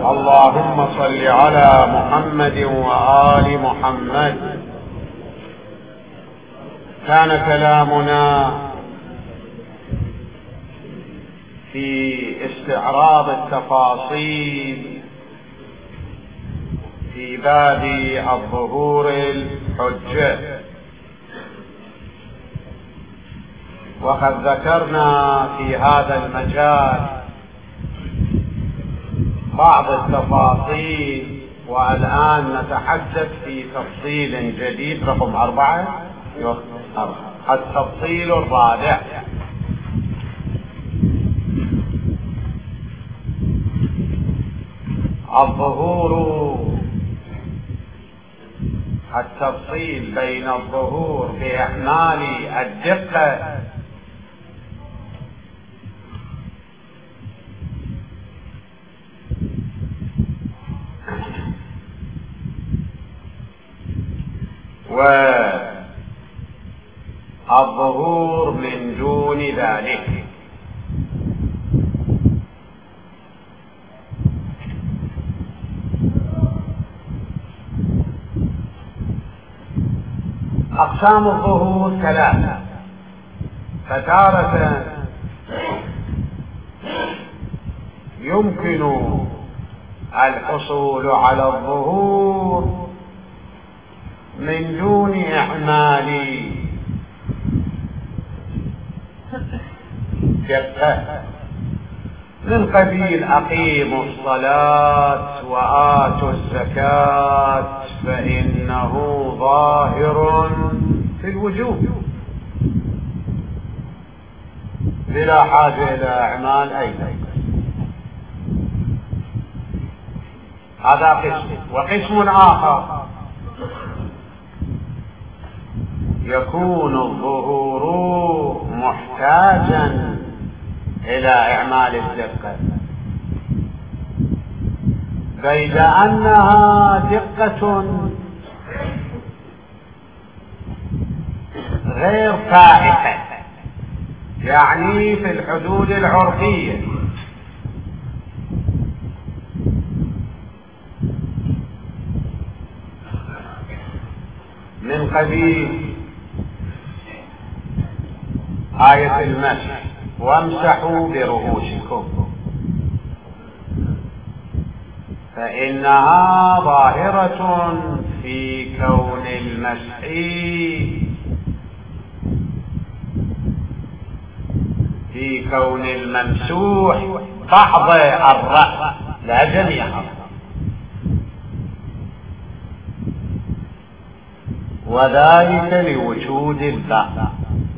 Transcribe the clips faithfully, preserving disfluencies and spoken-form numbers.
اللهم صل على محمد وآل محمد. كان كلامنا في استعراض التفاصيل في باب الظهور الحجة، وقد ذكرنا في هذا المجال بعض التفاصيل، والآن نتحدث في تفصيل جديد رقم أربعة، التفصيل الرابع. الظهور، التفصيل بين الظهور بإعمال الدقة والظهور من دون ذلك. أقسام الظهور ثلاثة، فتارة يمكن الحصول على الظهور من دون إعمال دقة، من قبيل أقيموا الصلاة وآتوا الزكاة فإنه ظاهر في الوجوب بلا حاجة إلى إعمال أيضا. هذا قسم. وقسم آخر يكون الظهور محتاجا إلى إعمال الدقة، بيد أنها دقة غير فائتة، يعني في الحدود العرفية، من قبيل آية المسح وامسحوا برؤوسكم، فإنها ظاهرة في كون المسح في كون الممسوح بعض الرأس لا جميعها، وذلك لوجود الباء.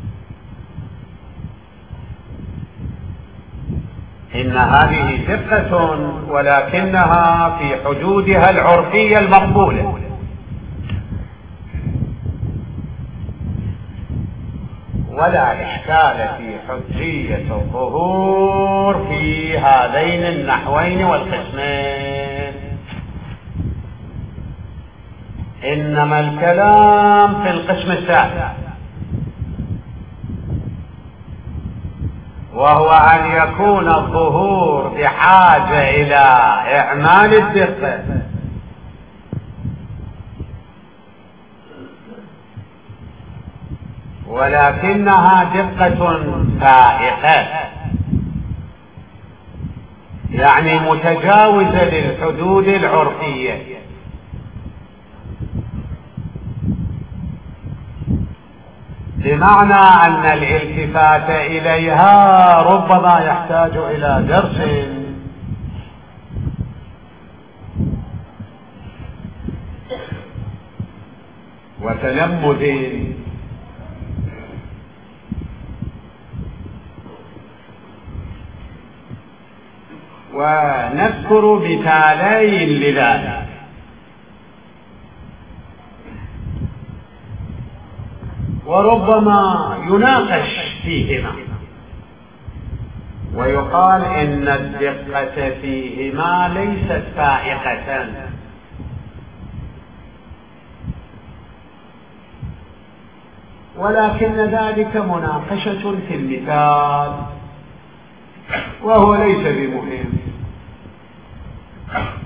إن هذه دقة ولكنها في حدودها العرفية المقبولة، ولا إشكال في حجية الظهور في هذين النحوين والقسمين، إنما الكلام في القسم الثالث، وهو أن يكون الظهور بحاجة إلى إعمال الدقة، ولكنها دقة فائقة، يعني متجاوزة للحدود العرفية، بمعنى أن الالتفات إليها ربما يحتاج إلى درس وتلمذ، ونذكر مثالين لذلك. وربما يناقش فيهما ويقال إن الدقة فيهما ليست فائقة، ولكن ذلك مناقشة في المثال وهو ليس بمهم.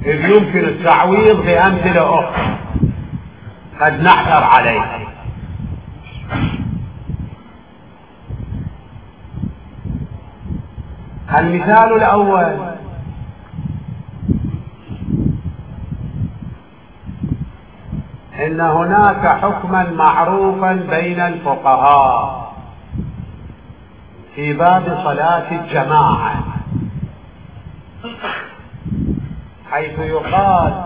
إذ يمكن التعويض بأمثلة أخرى قد نحتر عليها. المثال الأول: إن هناك حكما معروفا بين الفقهاء في باب صلاة الجماعة، حيث يقال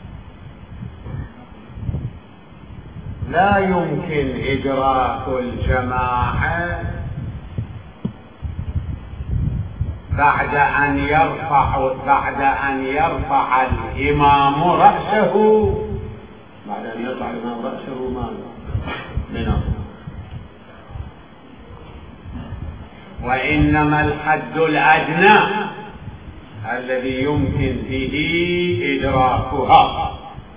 لا يمكن إدراك الجماعة بعد أن يرفع بعد أن يرفع الإمام رأسه بعد أن يرفع الإمام رأسه من الركوع، وإنما الحد الأدنى الذي يمكن به إدراكها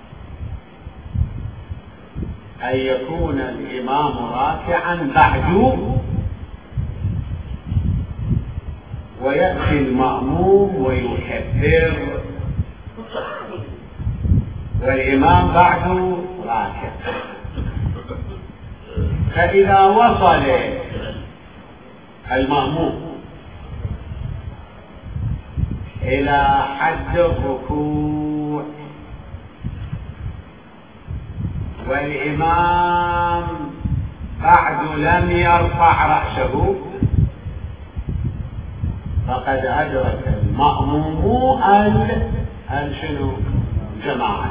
أن يكون الإمام راكعا بعد ويأتي المأموم ويكبر والإمام بعد راكع. فإذا وصل المأموم إلى حد الركوع والإمام بعد لم يرفع رأسه، فقد أدرك المأموم الشنو جماعة.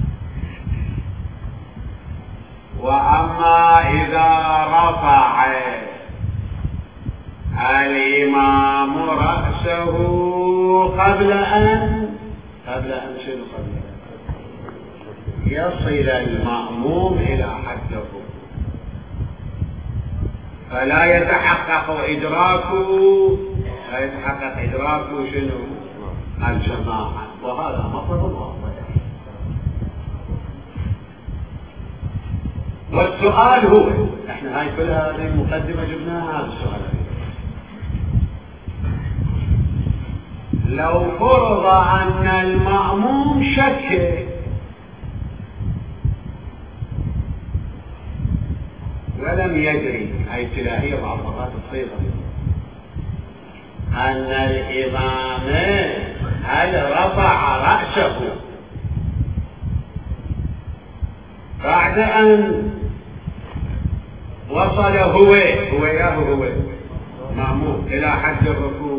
وأما إذا رفع الإمام رأسه قبل أن قبل أن شنو قبل يصل المأموم إلى حد الركوع، فلا يتحقق إدراكه لا يتحقق إدراكه شنو الجماعة، وهذا مطلب واضح. والسؤال هو، احنا هاي كل هذه المقدمة جبناها، هذا السؤال: لو فرض أن المأموم شك ولم يدري، هاي ابتلاهية بعض مرات تصير، أن الإمام هل رفع رأسه بعد أن وصل هو هو ياه هو مأموم إلى حد الركوع،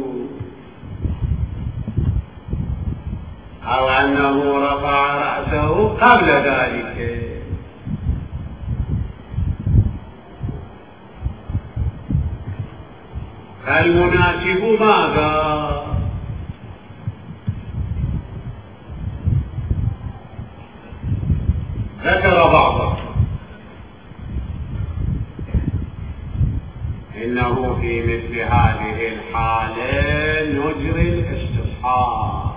أو أنه رفع رأسه قبل ذلك. المناسب ماذا؟ ذكر بعضه إنه في مثل هذه الحالة نجري الاستصحاب،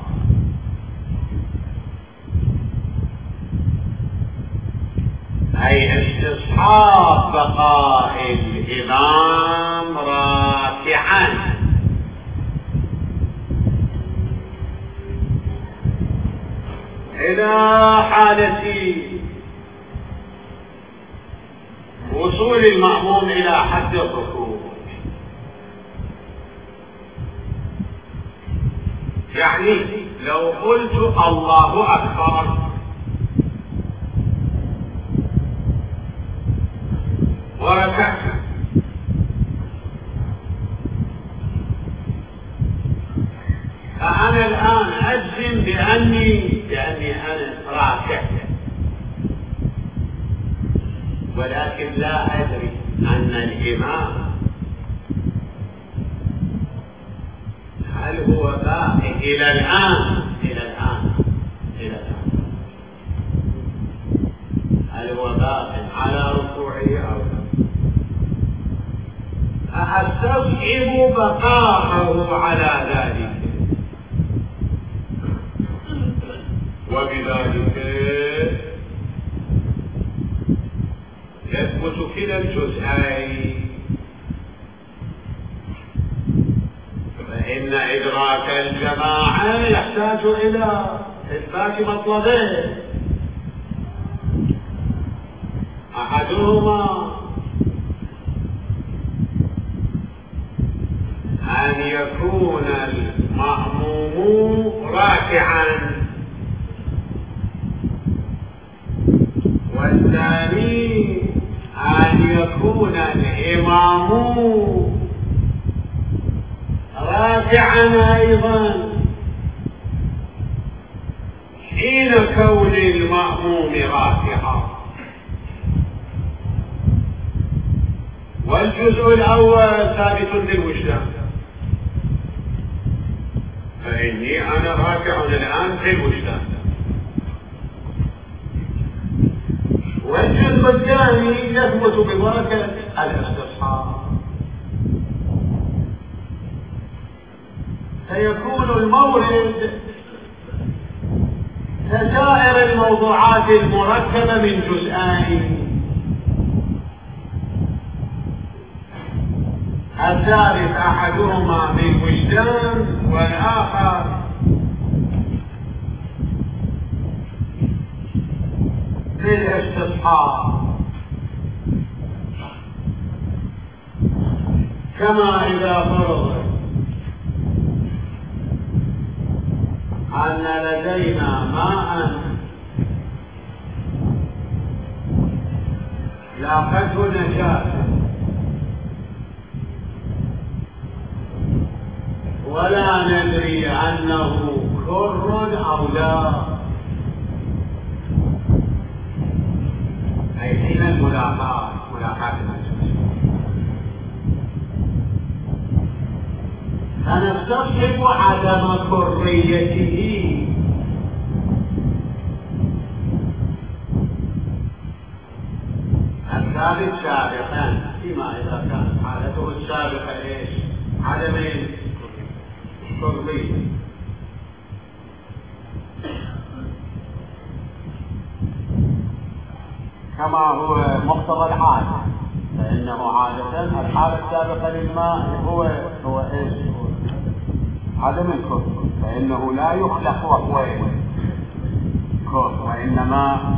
أي استصحاب بقاء الإمام راكعا، إلى حالة وصول المأموم إلى حد الركوع. يعني لو قلت الله أكبر وركعت، فأنا الآن أجزم بأني بأني أنا راكع، ولكن لا أدري أن الإمام هل هو باقي إلى الآن إلى الآن إلى الآن هل هو باقي على ركوعه أو لا؟ أستصعب بقاءه على ذلك، وبذلك يثبت كلا الجزئين، فإن إدراك الجماعة يحتاج إلى إثبات مطلبين، أحدهما أن يكون المأموم راكعا، والثاني أن يكون الإمام راكعا أيضا حين كون المأموم راكعا. والجزء الأول ثابت بالوجدان، فإني أنا راكع الآن في الوجدان. والجزء الثاني يثبت ببركة الاستصحاب، فيكون المورد كسائر الموضوعات المركبة من جزئين، الثالث أحدهما بالوجدان والآخر بالاستصحاب. كما إذا فرض أن لدينا ماء لاقته نجاسة ولا ندري أنه كر أو لا، أي حين الملاقاة ملاقاة النجاسة، فنستصحب عدم كريته، الثالث سابقا فيما إذا كانت حالته السابقة إيش؟ عدم الكرية، كما هو مقتضى الحال، فإنه عادة الحالة السابقة للماء هو هو إيش؟ عدم الكر، فإنه لا يخلق وهو كر، وإنما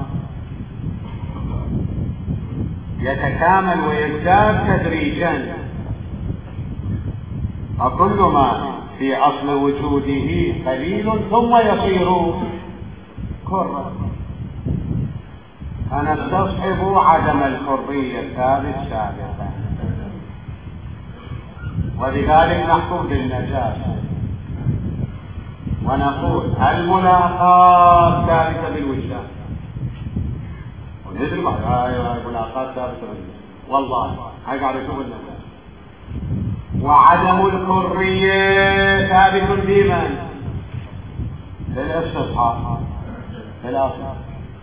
يتكامل ويزداد تدريجا، وكل ما في أصل وجوده قليل ثم يصير كرا، فنستصحب عدم الكرية الثابت سابقا، وبذلك نحكم بالنجاسة ونقول الملاقاة ثابتة بالوجدان، وندري بعد هاي الملاقاة ثابتة بالوجدان، والله هاي قاعد يشوف النجاسة. وعدم الكرية ثابت بمن؟ بالاستصحاب بالأصل،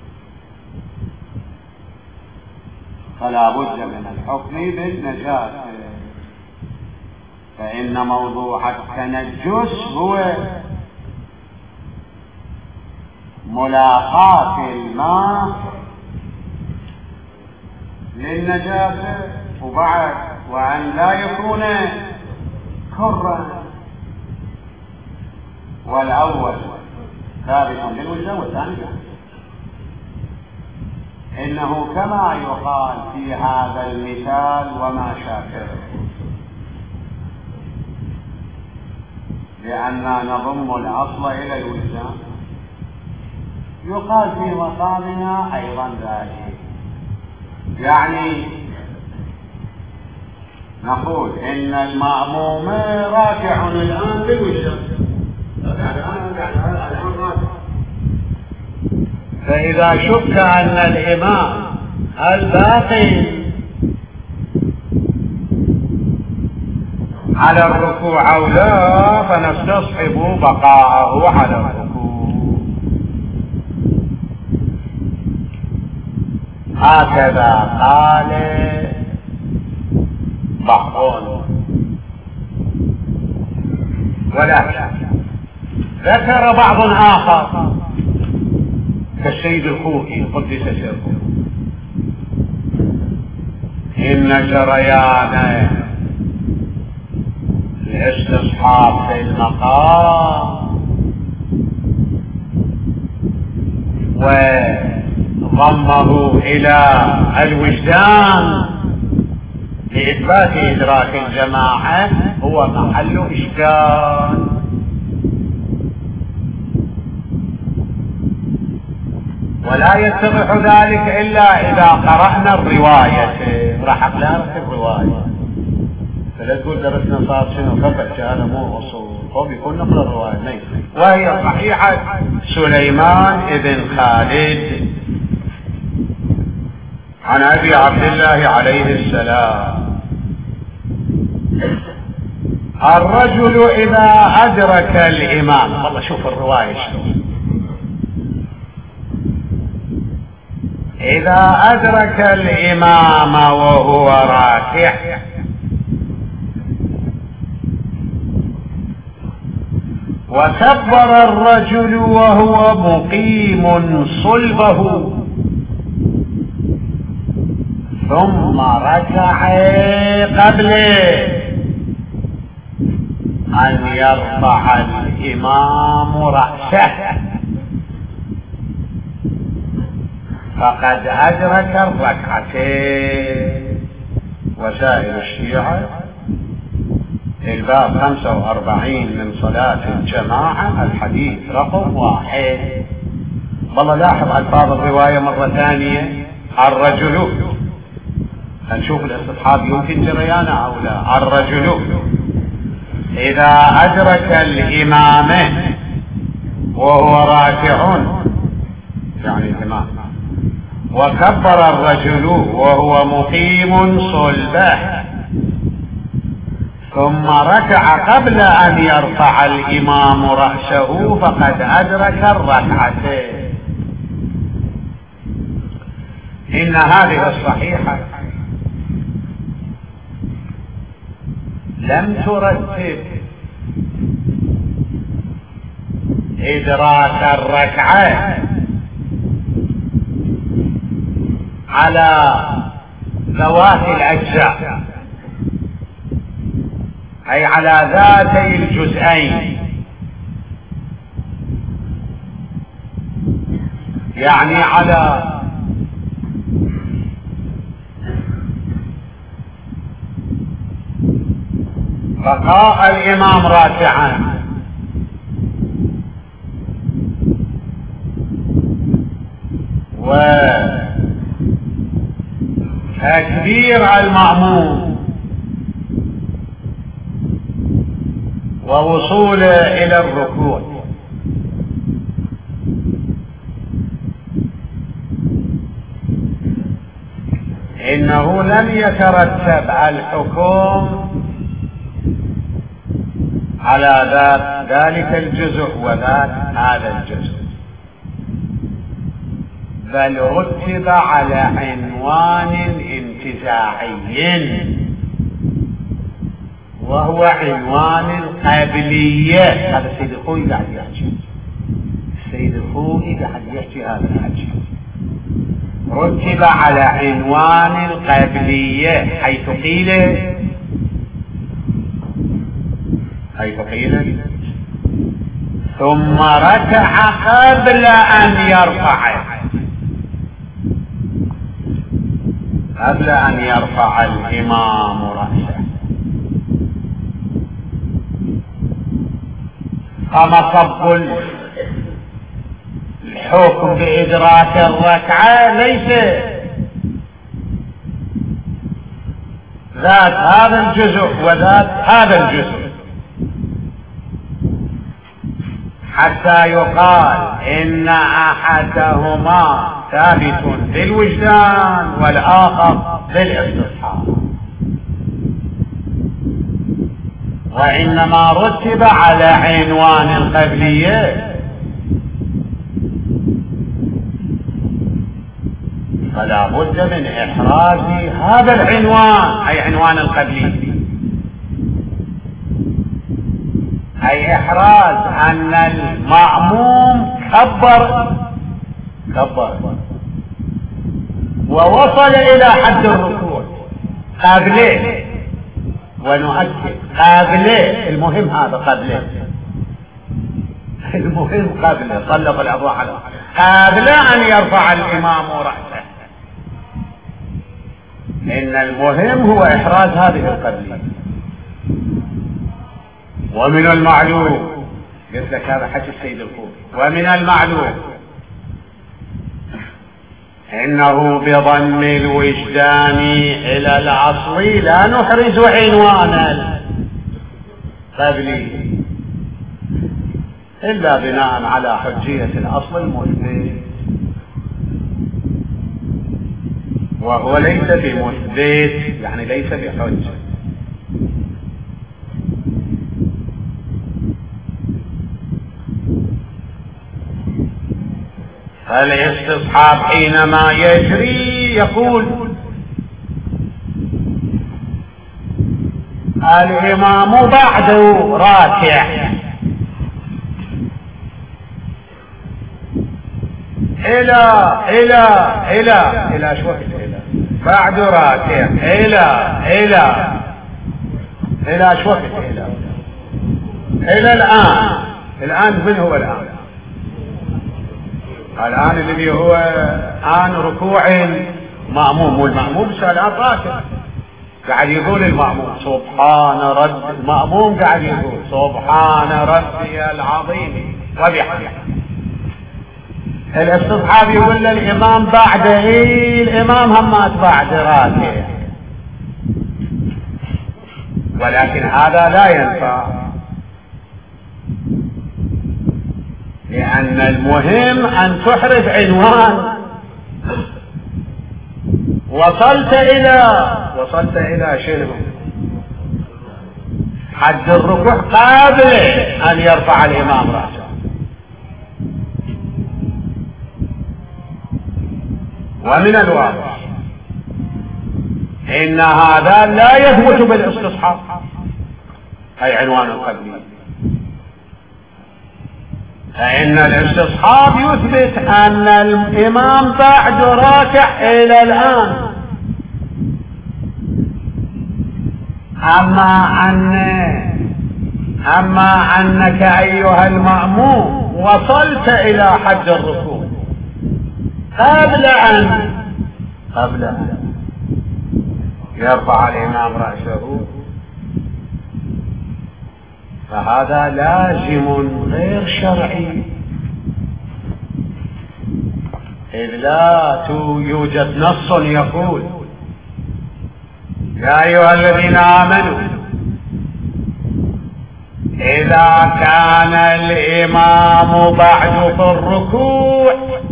فلا بد من الحكم بالنجاسة، فإن موضوع التنجس هو ملاقاة الماء للنجاسة، وبعد وأن لا يكون كرا، والأول ثابت بالوجدان والثاني إنه كما يقال في هذا المثال وما شاكله، لأننا نضم الأصل إلى الوجدان، يقال في مقامنا أيضا ذلك، يعني نقول إن المأموم راكع الآن بالوجدان، فإذا شك أن الإمام الباقي على الركوع أو لا فنستصحب بقاءه على الركوع. هكذا قال بعضهم، ولكن ذكر بعض آخر كالسيد الخوئي قدس سره إن جريان الاستصحاب في المقام وضمه إلى الوجدان لإثبات إدراك الجماعة هو محل إشكال. ولا يتضح ذلك إلا إذا قرأنا الرواية. راح أقرأ لك الرواية، فلا تقول درسنا صار شنو فقط، هذا مو أصول، هو بيكون نقل الرواية نيف. وهي صحيحة سليمان ابن خالد عن أبي عبد الله عليه السلام: الرجل إذا أدرك الإمام، والله شوف الرواية شنو، إذا أدرك الإمام وهو راكع وكبر الرجل وهو مقيم صلبه ثم ركع قبل أن يرفع الإمام رأسه فقد أدرك الركعتين. وسائل الشيعة الباب خمسة وأربعين من صلاة الجماعة الحديث رقم واحد. والله لاحظ ألفاظ الرواية مرة ثانية: الرجل، هنشوف الاستصحاب يمكن جريانه أو لا. الرجل إذا أدرك الإمام وهو راكع، يعني الإمام، وكبر الرجل وهو مقيم صلبه ثم ركع قبل أن يرفع الإمام رأسه فقد أدرك الركعتين. إن هذه الصحيحة لم ترتب إدراك الركعة على ذوات الأجزاء، أي على ذاتي الجزئين، يعني على بقاء الإمام راكعا وتكبير المأموم ووصوله إلى الركوع. إنه لم يترتب الحكم على ذات ذلك الجزء وذات هذا الجزء، بل رتب على عنوان انتزاعي وهو عنوان القابلية. هذا السيد الخوئي قاعد يحكي، السيد الخوئي قاعد يحكي هذا الحكي. رتب على عنوان القابلية حيث قيل حيث قيل ثم ركع قبل أن يرفع قبل أن يرفع الإمام رأسه. فمصب الحكم بإدراك الركعة ليس ذات هذا الجزء وذات هذا الجزء حتى يقال إن أحدهما ثابت بالوجدان والآخر بالاستصحاب، وإنما رتب على عنوان القبلية، فلا بد من إحراز هذا العنوان، أي عنوان القبلية، أي إحراز أن المأموم كبر كبر ووصل إلى حد الركوع قبله، ونؤكد قبله، المهم هذا قبله، المهم قبل صلب الأضواء على قبل أن يرفع الإمام رأسه. إن المهم هو إحراز هذه القبلية. ومن المعلوم، قلت لك هذا حكي السيد الخوي، ومن المعلوم إنه بضم الوجدان إلى الأصل لا نحرز عنوان القبلية إلا بناء على حجية الأصل المثبت، وهو ليس بمثبت، يعني ليس بحجة. فالاستصحاب حينما يجري يقول الإمام بعده راكع إلى إلى إلى إلى شو إلى بعد راكع إلى إلى إلى شو إلى إلى الآن. الآن من هو الآن؟ الآن الذي هو آن ركوع مأموم، والمأموم سألان راكع قاعد يقول المأموم سبحان رب، المأموم قاعد يقول سبحان ربي العظيم وبحمده. الاستصحاب يقول للإمام بعد إيه؟ الإمام همات بعد راكع، ولكن هذا لا ينفع، لأن المهم أن تحرز عنوان. وصلت إلى وصلت إلى شنو؟ حد الركوع قبل أن يرفع الإمام رأسه. ومن الواضح إن هذا لا يثبت بالاستصحاب، أي عنوان القبلي، فإن الاستصحاب يثبت أن الإمام بعد راكع إلى الآن. أما أن أما أنك أيها المأموم وصلت إلى حد الركوع قبل أن قبل أن يرفع الإمام رأسه، فهذا لازم غير شرعي، إذ لا يوجد نص يقول يا أيها الذين آمنوا إذا كان الإمام بعد في الركوع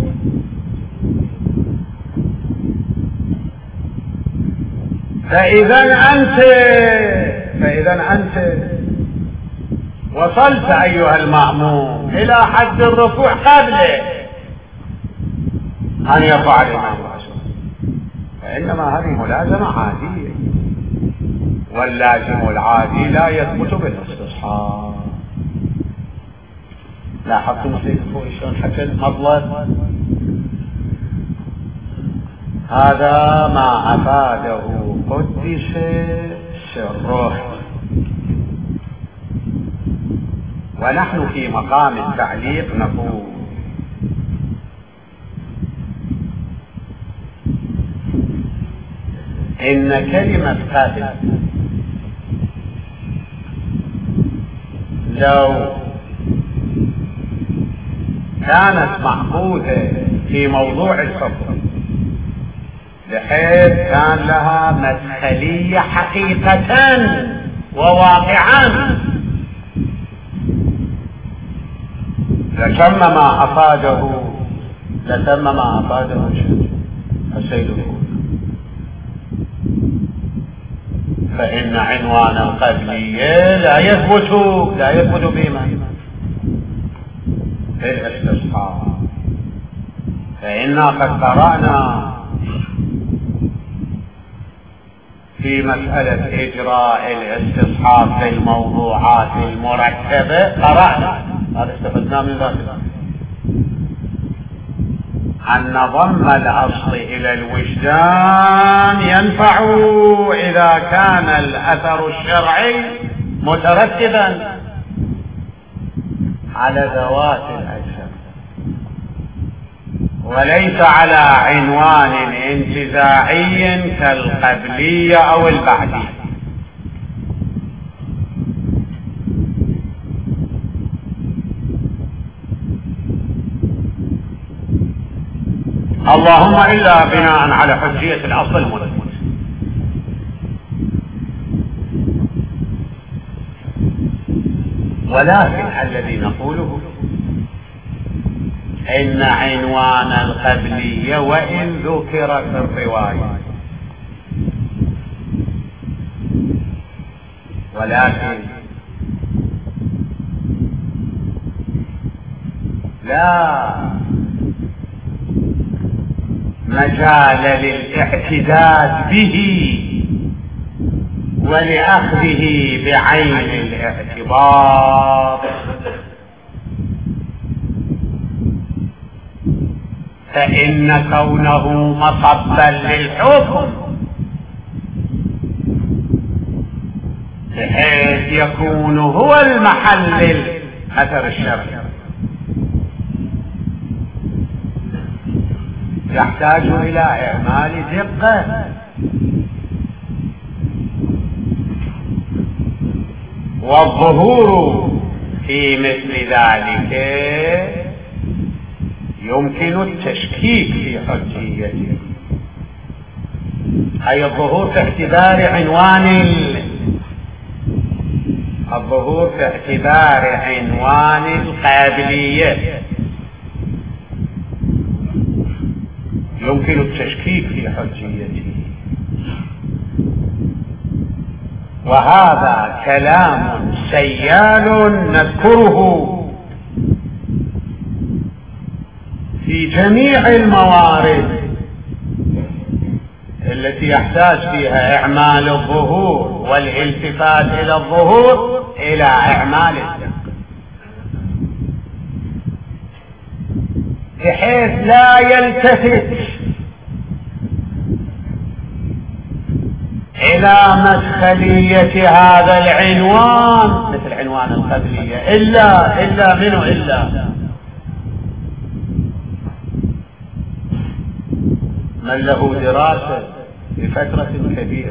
فإذا أنت فإذا أنت وصلت أيها المأموم إلى حد الركوع قبل أن يرفع الإمام رأسه، فإنما هذه ملازمة عادية، واللازم العادي لا يثبت بالاستصحاب. لاحظتم سيدكم شلون حكى المطلب؟ هذا ما أفاده قدس سره، ونحن في مقام التعليق نقول إن كلمة قبل لو كانت مأخوذة في موضوع الحكم بحيث كان لها مدخلية حقيقة وواقعا لتم ما أفاده لتم ما أفاده السيد الخوي. فإن عنوان القبلية لا يثبت لا يثبت بما في الاستصحاب، فإنا قد قرأنا في مسألة إجراء الاستصحاب في الموضوعات المركبة، قرأنا هذا استفدنا من ذلك أن ضم الأصل إلى الوجدان ينفع إذا كان الأثر الشرعي مترتبا على ذوات الأجسام، وليس على عنوان انتزاعي كالقبلية أو البعدية. اللهم إلا بناء على حجية الأصل المثبت. ولكن الذي نقوله إن عنوان القبلية وإن ذكر في الرواية، ولكن لا مجال للاعتداد به ولأخذه بعين الاعتبار، فإن كونه مصبا للحكم بحيث يكون هو المحل الأثر الشرعي يحتاج إلى إعمال دقة، والظهور في مثل ذلك يمكن التشكيك في حجيته، أي الظهور في اعتبار عنوان الظهور في اعتبار عنوان القابلية يمكن التشكيك في حجيته. وهذا كلام سيال نذكره في جميع الموارد التي يحتاج فيها إعمال الظهور والالتفات إلى الظهور إلى إعمال الدقة، بحيث لا يلتفت إلى مدخلية هذا العنوان مثل عنوان القبلية إلا إلا منه إلا من له دراسة لفترة كبيرة.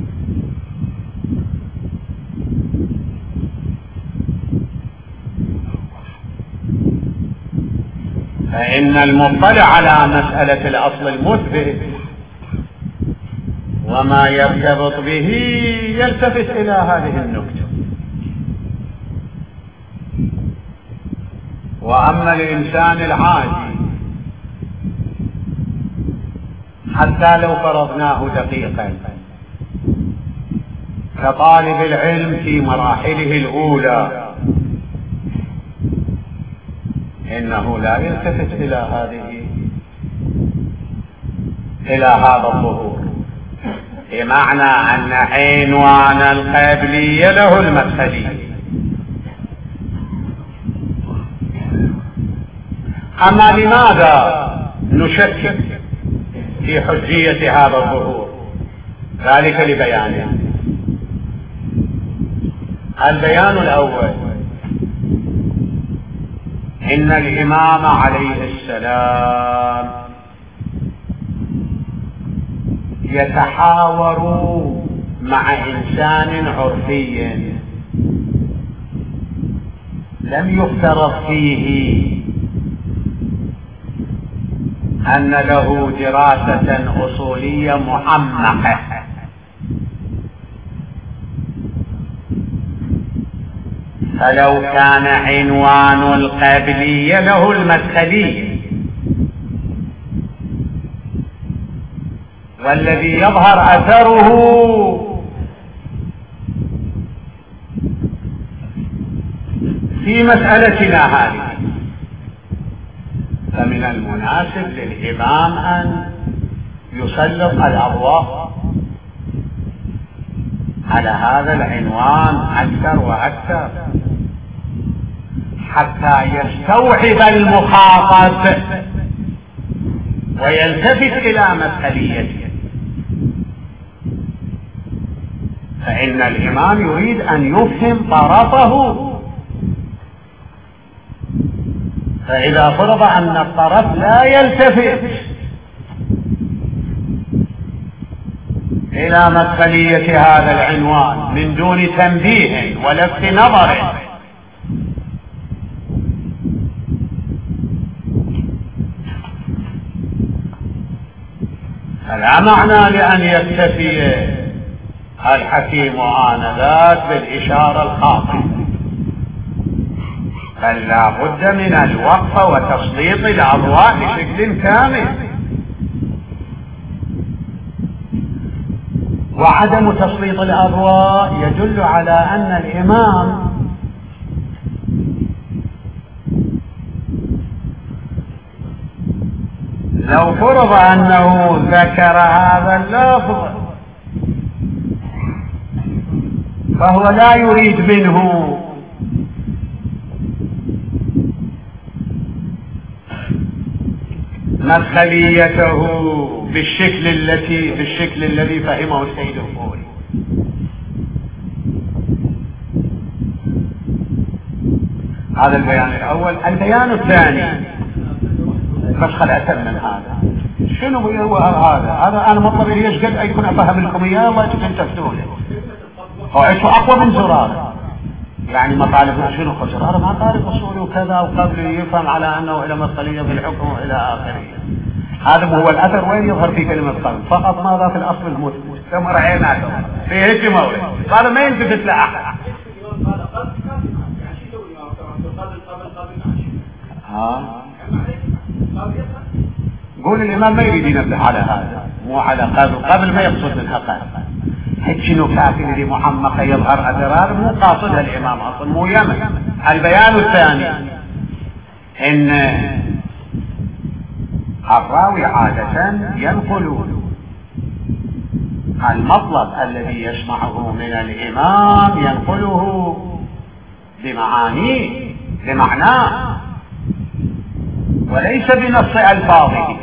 فإن المطلع على مسألة الأصل المثبت وما يرتبط به يلتفت إلى هذه النكتة. وأما الإنسان العادي حتى لو فرضناه دقيقا كطالب العلم في مراحله الأولى إنه لا يلتفت إلى هذه إلى هذا الظهور، بمعنى أن عنوان القابلية له المدخلية. أما لماذا نشكك في حجية هذا الظهور؟ ذلك لبيانه. البيان الأول إن الإمام عليه السلام يتحاور مع إنسان عرفي لم يفترض فيه أن له دراسة أصولية معمقة، فلو كان عنوان القابلية له المدخلية والذي يظهر أثره في مسألتنا هذه، فمن المناسب للإمام أن يسلط الأضواء على هذا العنوان أكثر وأكثر حتى يستوعب المخاطب ويلتفت إلى مدخليته. فإن الإمام يريد أن يفهم طرفه فإذا فرض أن الطرف لا يلتفت إلى مدخلية هذا العنوان من دون تنبيه ولفت نظر، فلا معنى لأن يكتفي الحكيم آنذاك بالإشارة الخاطئة، بل لا بد من الوقفة وتسليط الأضواء بشكل كامل. وعدم تسليط الأضواء يدل على أن الإمام لو فرض أنه ذكر هذا اللفظ فهو لا يريد منه مدخليته بالشكل التي بالشكل الذي فهمه السيد الخوري. هذا البيان الأول. البيان الثاني بس خل أتمم هذا. شنو هو هذا؟ هذا أنا مطلبي ليش قد أكون أفهم لكم إياه الله يجب تفتونه. هو إيش أقوى من زرار؟ يعني مطالب شنو خسر؟ هذا مطالب أصولي وكذا وقبل يفهم على أنه إلى مدخلية في الحكم وإلى آخره. هذا هو الأثر وين يظهر في كلمة قبل فقط ماذا في الأصل المثبت كما رأينا في هيك مورد. هذا ما يلتفت لأحد. ها قول الإمام ما يريد ينبه على هذا مو على قبل قبل ما يقصد الحقائق. هيك نكات اللي محمقة يظهر أثرار مو قاصدها الإمام أصلا مو يمن. البيان الثاني إن الراوي عادة ينقل المطلب الذي يسمعه من الإمام ينقله بمعانيه بمعناه وليس بنص ألفاظه،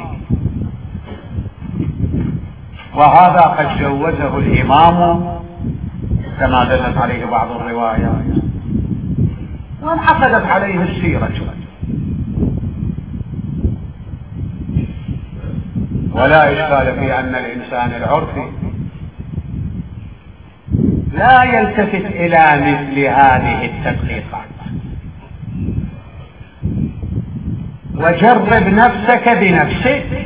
وهذا قد جوزه الإمام كما دلت عليه بعض الروايات وانعقدت عليه السيرة. ولا إشكال في أن الإنسان العرفي لا يلتفت إلى مثل هذه التدقيقات. وجرب نفسك بنفسك،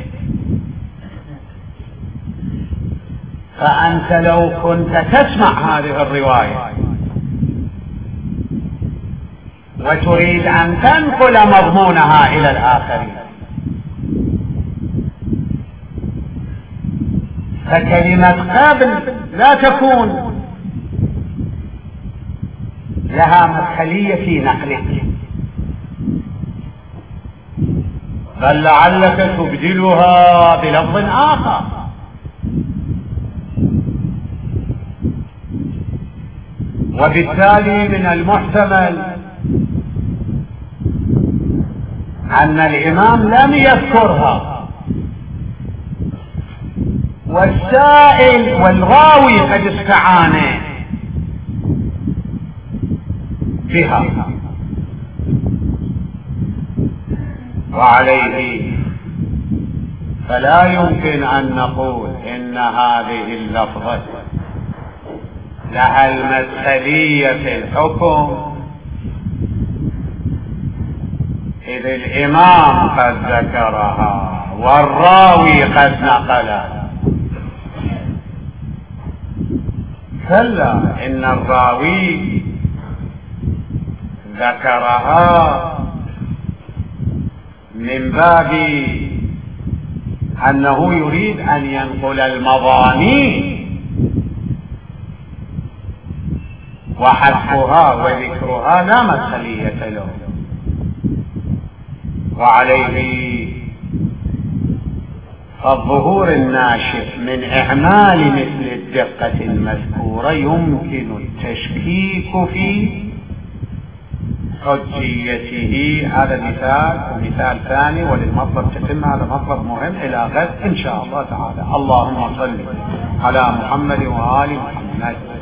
فأنت لو كنت تسمع هذه الرواية وتريد أن تنقل مضمونها إلى الآخرين فكلمة قبل لا تكون لها مدخلية في نقلك، بل لعلك تبدلها بلفظ آخر. وبالتالي من المحتمل أن الإمام لم يذكرها والسائل والراوي قد استعان بها، وعليه فلا يمكن أن نقول إن هذه اللفظة لها المدخلية في الحكم إذ الإمام قد ذكرها والراوي قد نقلها. كلا، إن الراوي ذكرها من باب أنه يريد أن ينقل المضامين، وحذفها وذكرها لا مدخلية له. وعليه فالظهور الناشئ من إعمال مثل الدقة المذكورة يمكن التشكيك في حجيته. هذا مثال، ومثال ثاني وللمطلب تتم. هذا مطلب مهم إلى غد إن شاء الله تعالى. اللهم صل على محمد وآل محمد.